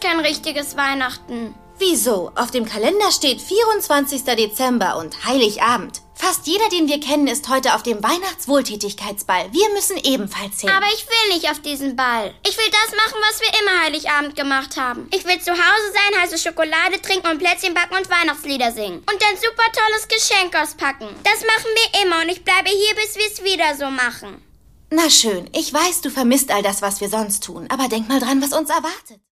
kein richtiges Weihnachten. Wieso? Auf dem Kalender steht 24. Dezember und Heiligabend. Fast jeder, den wir kennen, ist heute auf dem Weihnachtswohltätigkeitsball. Wir müssen ebenfalls hin. Aber ich will nicht auf diesen Ball. Ich will das machen, was wir immer Heiligabend gemacht haben. Ich will zu Hause sein, heiße Schokolade trinken und Plätzchen backen und Weihnachtslieder singen. Und ein super tolles Geschenk auspacken. Das machen wir immer und ich bleibe hier, bis wir es wieder so machen. Na schön, ich weiß, du vermisst all das, was wir sonst tun. Aber denk mal dran, was uns erwartet.